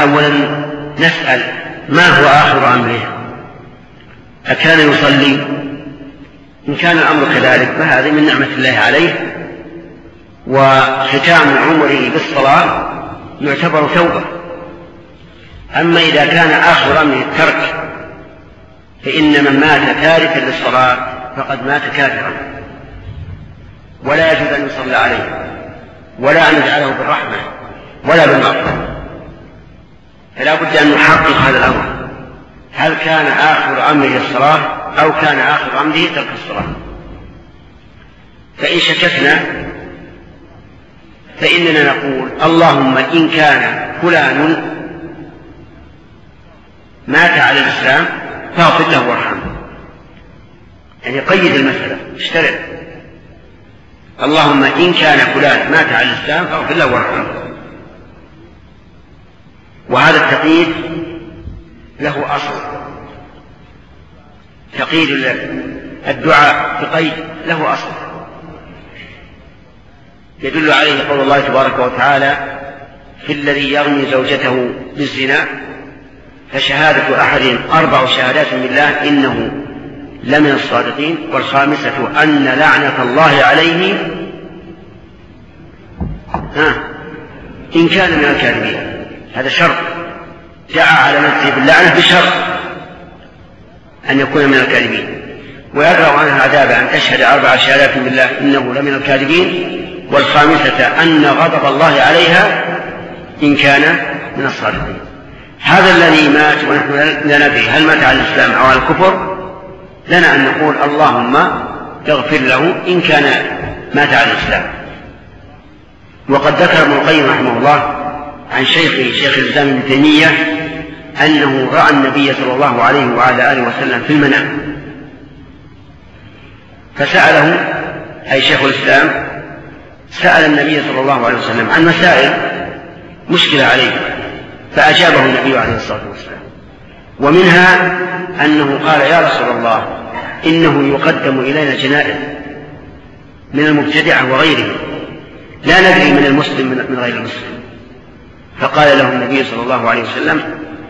أولا نسأل ما هو آخر أمره؟ أكان يصلي؟ إن كان الأمر كذلك فهذه من نعمة الله عليه، وختام عمره بالصلاة يعتبر توبة. أما إذا كان آخر أمره الترك فإن من مات تاركا للصلاة فقد مات كافرا، ولا يجوز أن يصلى عليه ولا أن يجعله بالرحمة ولا بالمغفرة. فلا بد أن نحقق هذا الأمر، هل كان آخر أمره الصلاة أو كان آخر أمره ترك الصلاة؟ فإن شككنا فإننا نقول اللهم إن كان فلان مات على الإسلام فاغفر له وارحمه، يعني قيد المسألة، اشترط اللهم إن كان فلان مات على الإسلام فاغفر له وارحمه. وهذا التقييد له أصل، تقييد الدعاء بقيد له أصل يدل عليه قول الله تبارك وتعالى في الذي يرمي زوجته بالزنا فشهادة أحدهم 4 شهادات بالله إنه لمن الصادقين، والخامسة أن لعنة الله عليه إن كان من الكاذبين. هذا شرط، دعا على نفسه باللعنة بشرط أن يكون من الكاذبين، ويدرأ عنها العذاب أن تشهد 4 شهادات بالله إنه لمن الكاذبين، والخامسة أن غضب الله عليها إن كان من الصادقين. هذا الذي مات ونحن لا ندري هل مات على الإسلام أو على الكفر لنا أن نقول اللهم اغفر له إن كان مات على الإسلام. وقد ذكر ابن القيم رحمه الله عن شيخ الإسلام ابن تيمية أنه رأى النبي صلى الله عليه وعلى آله وسلم في المنام فسأله، أي شيخ الإسلام سأل النبي صلى الله عليه وسلم عن مسائل مشكلة عليه فأجابه النبي عليه الصلاة والسلام، ومنها أنه قال يا رسول الله إنه يقدم إلينا جنائز من المبتدعة وغيرهم لا ندري من المسلم من غير المسلم، فقال له النبي صلى الله عليه وسلم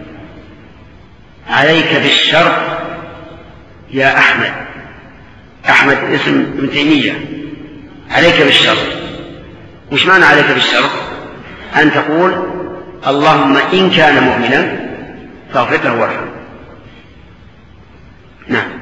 عليك بالشرط يا أحمد اسم ابن تيمية، عليك بالشرط. وش معنى عليك بالشرط؟ أن تقول اللهم إن كان مؤمنا فاغفر له وارحمه. نعم.